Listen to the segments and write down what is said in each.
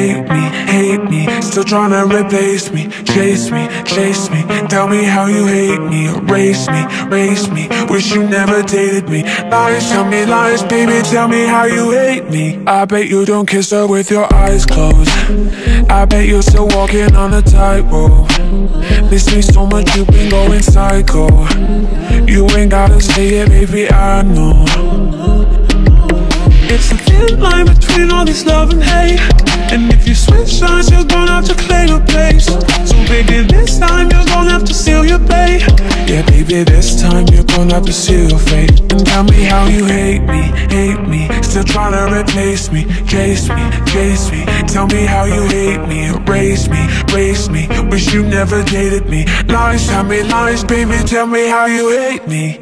hate me, still tryna replace me, chase me, tell me how you hate me, erase me, wish you never dated me, lies, tell me lies, baby, tell me how you hate me. I bet you don't kiss her with your eyes closed, I bet you're still walking on a tightrope, miss me so much you've been going psycho, you ain't gotta say it, baby, I know. It's a thin line between all this love and hate, and if you switch sides, you're gonna have to claim a place. So baby, this time you're gonna have to seal your fate. Yeah, baby, this time you're gonna have to seal your fate. And tell me how you hate me, still tryna replace me, chase me, tell me how you hate me, erase me, wish you never dated me, lies, tell me lies, baby, tell me how you hate me,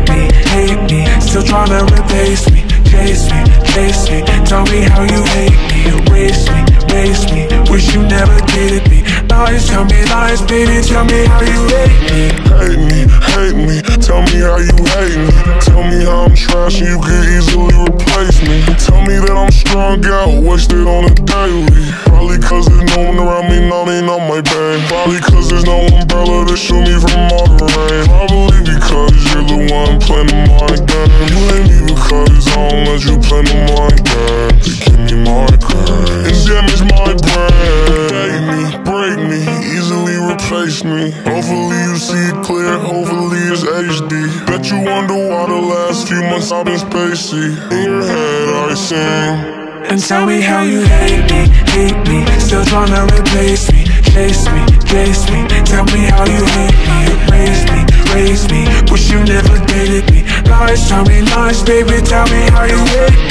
still tryna replace me, chase me, tell me how you hate me, erase me, wish you never dated me, lies, tell me lies, baby, tell me how you hate me. Hate me, tell me how you hate me, tell me how I'm trash and you can easily replace me, tell me that I'm strung out, wasted on a daily, probably cause there's no one around me numbing on my pain, probably cause there's no umbrella to shield me from all the rain, probably because you're the one playing my game, blame me because I don't let you play no my game, you give me my grace and damage my brain, hate me, break me, easily replace me, hopefully you see it clear, hopefully it's HD, bet you wonder why the last few months I've been spacey, in your head I sing. And tell me how you hate me, still tryna replace me, chase me, tell me how you hate me, erase me, wish you never dated me, lies, tell me lies, baby, tell me how you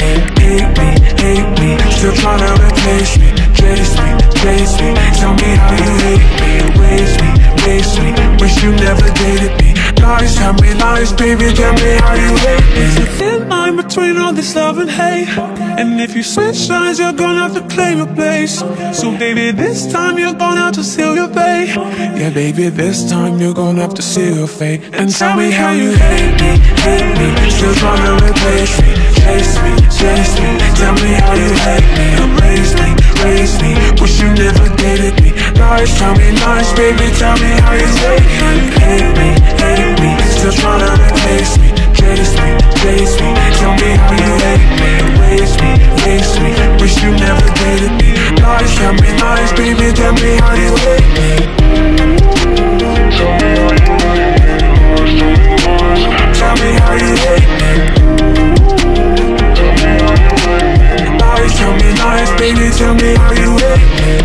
hate me, still tryna replace me, chase me, tell me how you hate me, erase me, wish you never dated me, lies, tell me lies, baby, tell me how you hate me. There's a thin line between all this love and hate, and if you switch sides, you're gonna have to claim a place. So baby, this time you're gonna have to seal your fate. Yeah, baby, this time you're gonna have to seal your fate. And tell me how you hate me, still trying to replace me, chase me, tell me how you hate me, erase me, wish you never dated me, lies, tell me lies, baby, tell me how you hate me, still trying to replace me, chase me, tell me how you hate me, erase me, wish you never dated me, lies, tell me lies, baby, tell me how you hate me. Tell me how you hate me, lies, tell me lies, baby, tell me how you hate me.